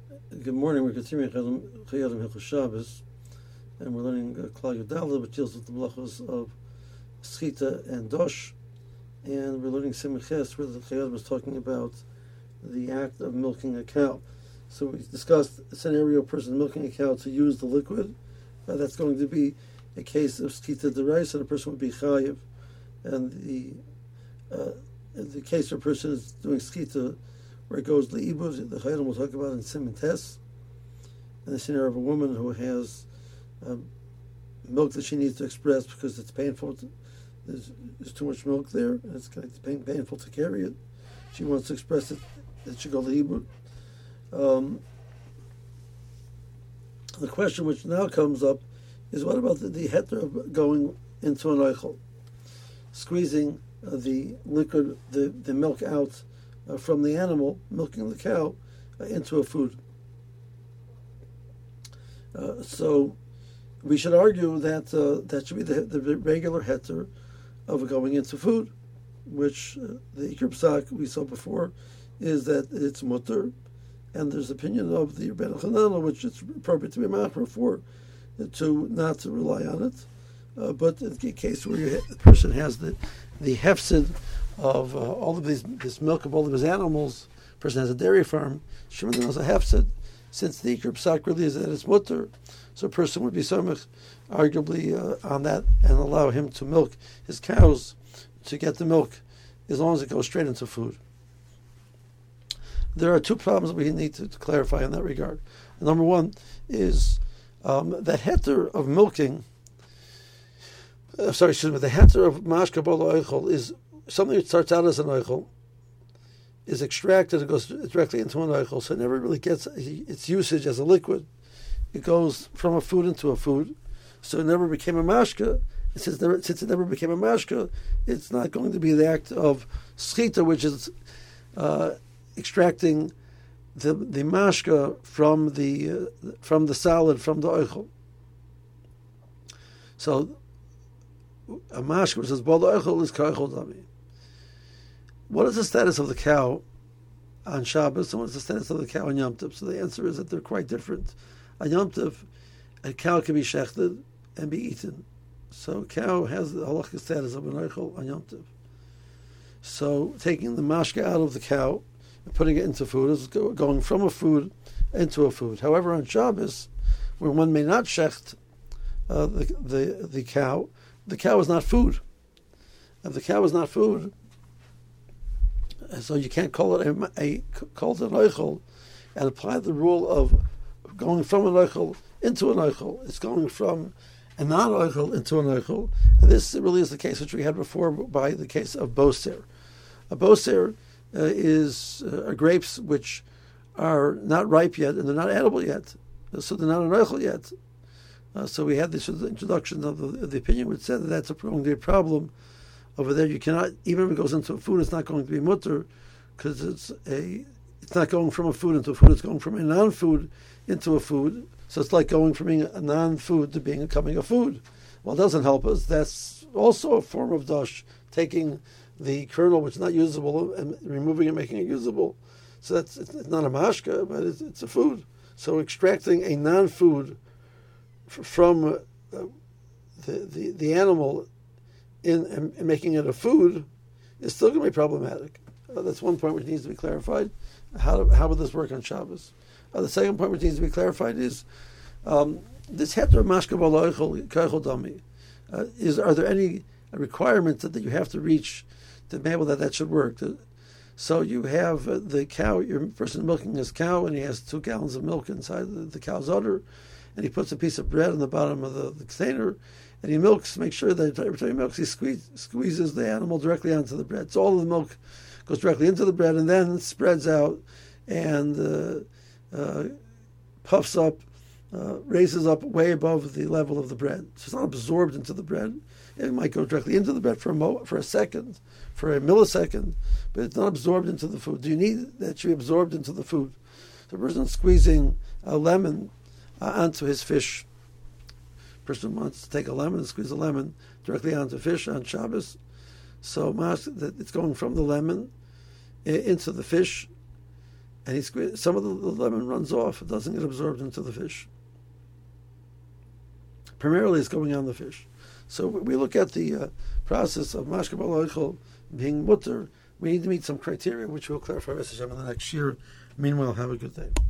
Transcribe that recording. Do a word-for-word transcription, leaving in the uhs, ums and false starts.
Good morning. We're continuing Chayadim Hilchos Shabbos, and we're learning uh, Klal Yudaleh, which deals with the blachos of Schita and Dosh, and we're learning Simches, where the Chayadim is talking about the act of milking a cow. So we discussed a scenario: a person milking a cow to use the liquid. Uh, that's going to be a case of Schita Derais, and a person would be Chayiv. And the uh, in the case where a person is doing Schita, where it goes to the Ibud, the Chayadim will talk about in Siman Tes, and the scenario of a woman who has um, milk that she needs to express because it's painful. To, there's, there's too much milk there, and it's, it's pain, painful to carry it. She wants to express it. It should go to Ibud. Um, the question which now comes up is, what about the, the heter of going into an eichel, squeezing uh, the liquid, the, the milk out Uh, from the animal, milking the cow, uh, into a food. Uh, so we should argue that uh, that should be the, the regular heter of going into food, which uh, the Iker Psak we saw before is that it's mutter, and there's opinion of the Rebbeinu Chananel, which it's appropriate to be machmer for, uh, to not to rely on it. Uh, but in the case where you, the person has the the hefsid of uh, all of these, this milk of all of his animals, a person has a dairy farm, Shimon has a hefsid, since the Iker Psak really is that it's mutter, so a person would be somech, arguably, uh, on that, and allow him to milk his cows to get the milk, as long as it goes straight into food. There are two problems we need to, to clarify in that regard. Number one is um, that heter of milking, uh, sorry, excuse me, the heter of mashka bolo eichel is something that starts out as an eichel, is extracted, it goes directly into an eichel, so it never really gets its usage as a liquid. It goes from a food into a food, so it never became a mashka. And since, never, since it never became a mashka, it's not going to be the act of schita, which is uh, extracting the the mashka from the uh, from the salad, from the eichel. So a mashka which says bol eichel is kaichol dami. What is the status of the cow on Shabbos, and what is the status of the cow on Yom Tov? So the answer is that they're quite different. On Yom Tov, a cow can be shechted and be eaten. So a cow has the halachic status of an eichel on Yom Tov. So taking the mashka out of the cow and putting it into food is go, going from a food into a food. However, on Shabbos, where one may not shecht uh, the, the the cow, the cow is not food. If the cow is not food, so you can't call it a, a call it an eichel and apply the rule of going from an eichel into an eichel. It's going from a non-eichel into an eichel. And this really is the case which we had before by the case of boser. A boser uh, is uh, grapes which are not ripe yet and they're not edible yet, so they're not an eichel yet. Uh, so we had this introduction of the, of the opinion which said that that's a, going to be a problem. Over there, you cannot, even if it goes into a food, it's not going to be mutter, because it's a, it's not going from a food into a food, it's going from a non-food into a food. So it's like going from being a non-food to being becoming a food. Well, it doesn't help us. That's also a form of dosh, taking the kernel, which is not usable, and removing it, making it usable. So that's it's not a mashka, but it's, it's a food. So extracting a non-food f- from uh, the, the the animal in and, and making it a food is still going to be problematic. Uh, that's one point which needs to be clarified. How do, how would this work on Shabbos? Uh, the second point which needs to be clarified is um, this heter mashka b'lo eichel dami. Uh, is are there any requirements that, that you have to reach to be able that that should work? So you have uh, the cow, your person milking his cow, and he has two gallons of milk inside the, the cow's udder, and he puts a piece of bread on the bottom of the, the container, and he milks. Make sure that every time he milks, he squeeze, squeezes the animal directly onto the bread. So all of the milk goes directly into the bread, and then it spreads out and uh, uh, puffs up, uh, raises up way above the level of the bread. So it's not absorbed into the bread. It might go directly into the bread for a mo- for a second, for a millisecond, but it's not absorbed into the food. Do you need that to be absorbed into the food? The person squeezing a lemon uh, onto his fish. Person wants to take a lemon and squeeze a lemon directly onto fish on Shabbos. So it's going from the lemon into the fish, and he squeeze, some of the, the lemon runs off. It doesn't get absorbed into the fish. Primarily, it's going on the fish. So we look at the uh, process of mashke b'lo oichel being mutter. We need to meet some criteria, which we'll clarify in the next year. Meanwhile, have a good day.